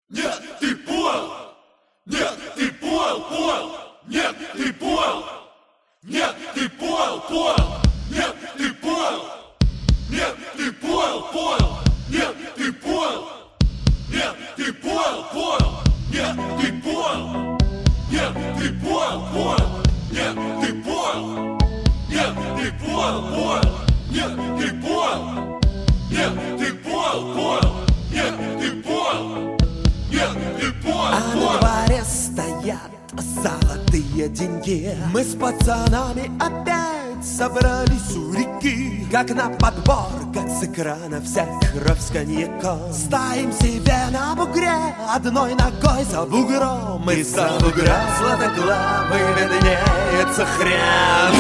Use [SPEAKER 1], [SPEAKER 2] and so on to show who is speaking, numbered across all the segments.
[SPEAKER 1] Нет, ты понял! Нет, ты понял, понял! Нет, ты понял! Нет, ты понял, понял! Нет, ты понял! Нет, ты понял, понял! Нет, ты понял! Нет, ты понял, понял! Нет, ты понял! Нет, ты понял, понял! Нет, ты понял! Нет, ты понял, понял! Нет, ты понял! Нет, ты понял, понял! Нет, ты понял! Нет, ты понял,
[SPEAKER 2] а
[SPEAKER 1] понял!
[SPEAKER 2] на дворе стоят золотые деньги. Мы с пацанами опять собрались у реки, как на подбор, как с экрана вся кровь с коньяком. Ставим себе на бугре, одной ногой за бугром. И за бугра златоглавый виднеется хрен.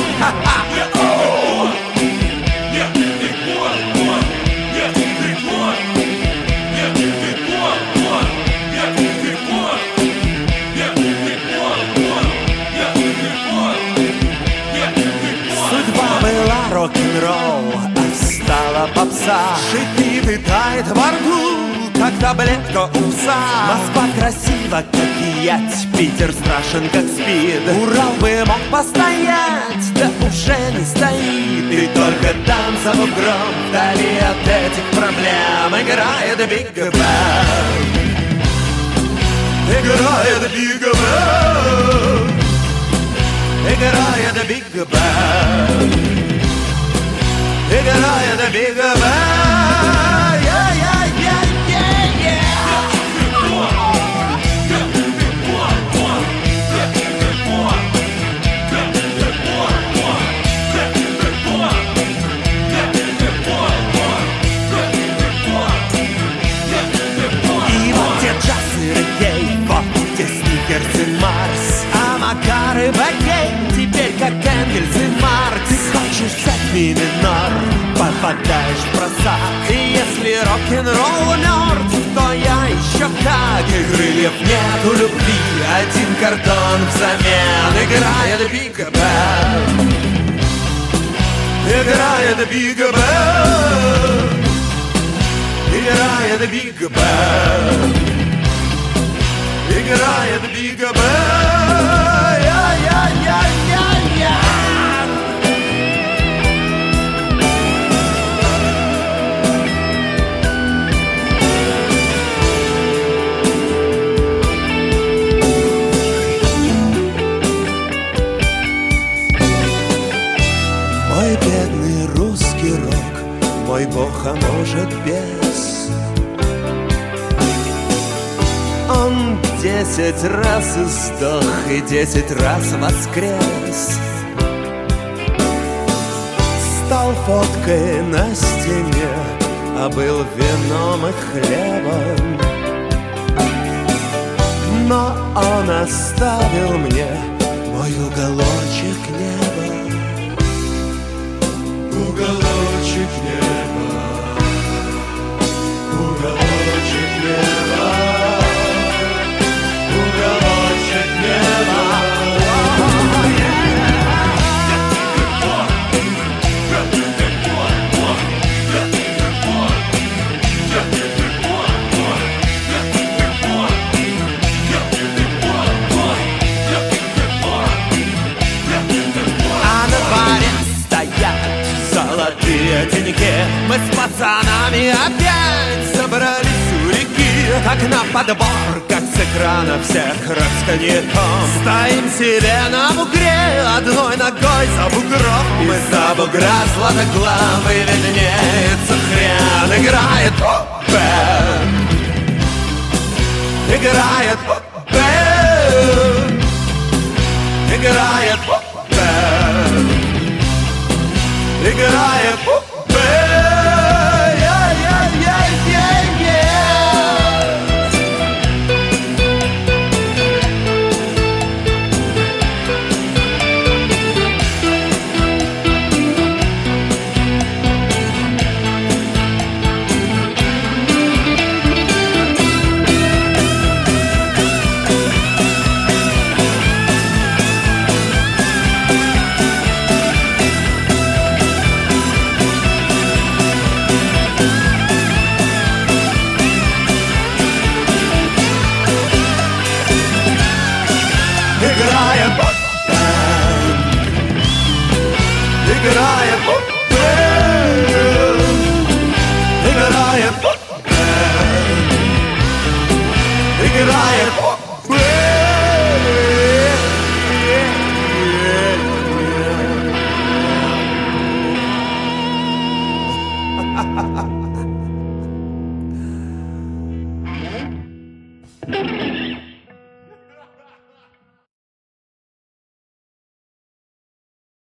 [SPEAKER 1] Нет, ты понял, понял! Нет, ты понял! Нет, ты понял, понял! Нет, ты понял! Нет, ты понял, понял! Нет, ты понял! Нет, ты понял!
[SPEAKER 2] Судьба была рок-н-ролл, а стала попса. Шипит и тает во рту, как таблетка у пса. Москва красива, как ять, Питер страшен, как спид. Урал бы мог постоять, да уже не стоит. И только там за бугром, вдали от этих проблем, играет Биг Бен. Играет Биг Бен. Играет Биг Бен. Играет Биг Бен. И вот те джаз и реггей, вот те сникерс и Марс, а Макар и Бакей теперь как Энгельс и Маркс. Ты хочешь взять ми минор, попадаешь в просак. И если рок-н-ролл мертв, то я еще как. И крыльев нет у любви, один картон взамен. Играет Биг Бен. Играет Биг Бен. Играет Биг Бен. Играет Биг Бен. Мой бедный русский рок, мой бог, а может бес. Он 10 раз издох и 10 раз воскрес. Стал фоткой на стене, а был вином и хлебом. Но он оставил мне мой уголочек неба. Уголочек неба, уголочек неба, уголочек неба. А на дворе стоят золотые деньги. Мы с пацанами опять собрались у реки, как на подбор, как с экрана вся кровь с коньяком. Стоим себе на бугре, одной ногой за бугром. И за бугра златоглавый виднеется хрен. Играет Бен. Играет Бен. Играет Бен. Играет Бен. играет, играет.
[SPEAKER 1] Нет,